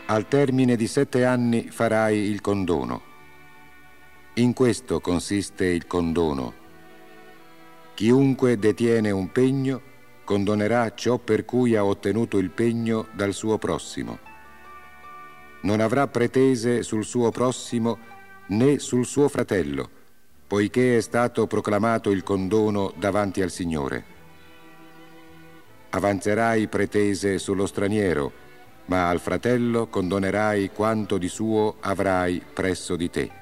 Al termine di 7 anni farai il condono. In questo consiste il condono. Chiunque detiene un pegno condonerà ciò per cui ha ottenuto il pegno dal suo prossimo. Non avrà pretese sul suo prossimo né sul suo fratello, poiché è stato proclamato il condono davanti al Signore. Avanzerai pretese sullo straniero, ma al fratello condonerai quanto di suo avrai presso di te.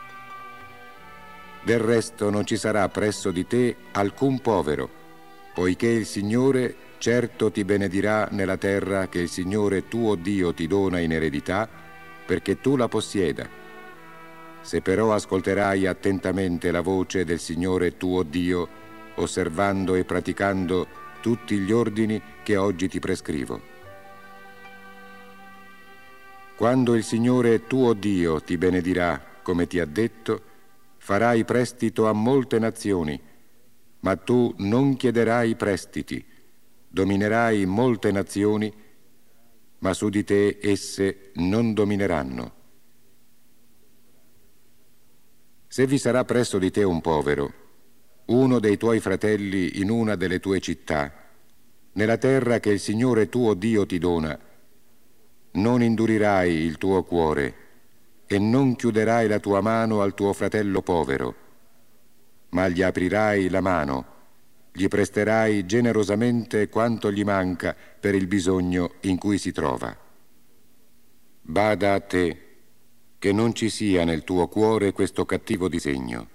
Del resto non ci sarà presso di te alcun povero, poiché il Signore certo ti benedirà nella terra che il Signore tuo Dio ti dona in eredità, perché tu la possieda. Se però ascolterai attentamente la voce del Signore tuo Dio, osservando e praticando tutti gli ordini che oggi ti prescrivo. Quando il Signore tuo Dio ti benedirà, come ti ha detto, farai prestito a molte nazioni, ma tu non chiederai prestiti, dominerai molte nazioni, ma su di te esse non domineranno. Se vi sarà presso di te un povero, uno dei tuoi fratelli in una delle tue città, nella terra che il Signore tuo Dio ti dona, non indurirai il tuo cuore e non chiuderai la tua mano al tuo fratello povero, ma gli aprirai la mano, gli presterai generosamente quanto gli manca per il bisogno in cui si trova. Bada a te che non ci sia nel tuo cuore questo cattivo disegno.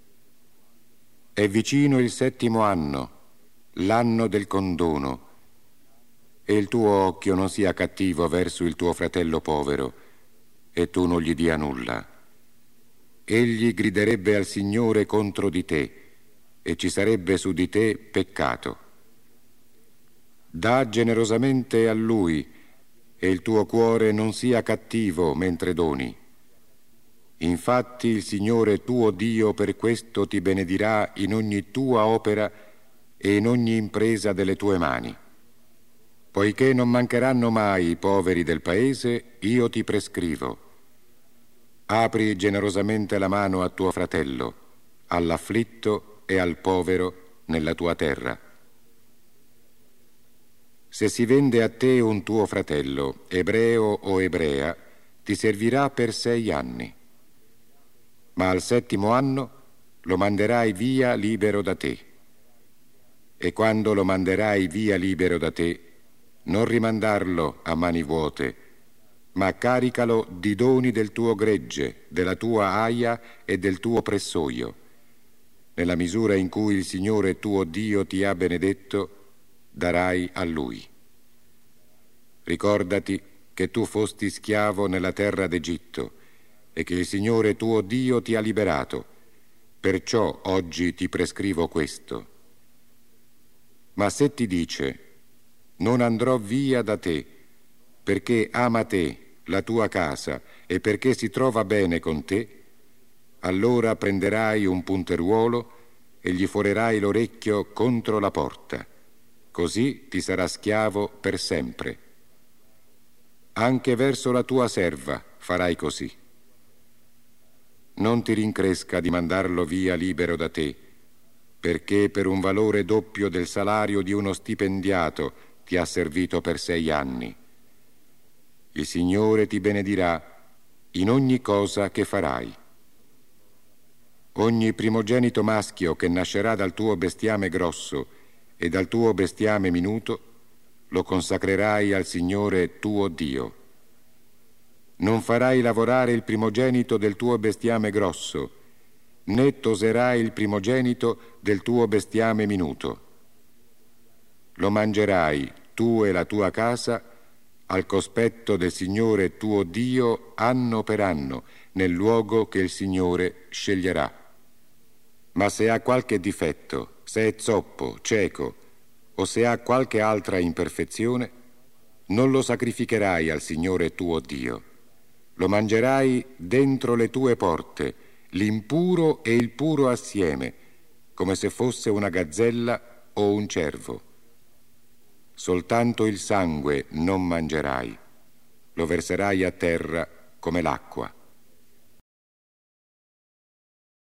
È vicino il 7° anno, l'anno del condono, e il tuo occhio non sia cattivo verso il tuo fratello povero, e tu non gli dia nulla. Egli griderebbe al Signore contro di te, e ci sarebbe su di te peccato. Dà generosamente a lui, e il tuo cuore non sia cattivo mentre doni. Infatti il Signore tuo Dio per questo ti benedirà in ogni tua opera e in ogni impresa delle tue mani. Poiché non mancheranno mai i poveri del paese, io ti prescrivo. Apri generosamente la mano a tuo fratello, all'afflitto e al povero nella tua terra. Se si vende a te un tuo fratello, ebreo o ebrea, ti servirà per 6 anni. Ma al 7° anno lo manderai via libero da te. E quando lo manderai via libero da te, non rimandarlo a mani vuote, ma caricalo di doni del tuo gregge, della tua aia e del tuo pressoio. Nella misura in cui il Signore tuo Dio ti ha benedetto, darai a Lui. Ricordati che tu fosti schiavo nella terra d'Egitto e che il Signore tuo Dio ti ha liberato. Perciò oggi ti prescrivo questo. Ma se ti dice: non andrò via da te, perché ama te, la tua casa, e perché si trova bene con te, allora prenderai un punteruolo e gli forerai l'orecchio contro la porta. Così ti sarà schiavo per sempre. Anche verso la tua serva farai così. Non ti rincresca di mandarlo via libero da te, perché per un valore doppio del salario di uno stipendiato ti ha servito per 6 anni. Il Signore ti benedirà in ogni cosa che farai. Ogni primogenito maschio che nascerà dal tuo bestiame grosso e dal tuo bestiame minuto lo consacrerai al Signore tuo Dio. Non farai lavorare il primogenito del tuo bestiame grosso, né toserai il primogenito del tuo bestiame minuto. Lo mangerai, tu e la tua casa, al cospetto del Signore tuo Dio anno per anno, nel luogo che il Signore sceglierà. Ma se ha qualche difetto, se è zoppo, cieco, o se ha qualche altra imperfezione, non lo sacrificherai al Signore tuo Dio. Lo mangerai dentro le tue porte, l'impuro e il puro assieme, come se fosse una gazzella o un cervo. Soltanto il sangue non mangerai. lo verserai a terra come l'acqua.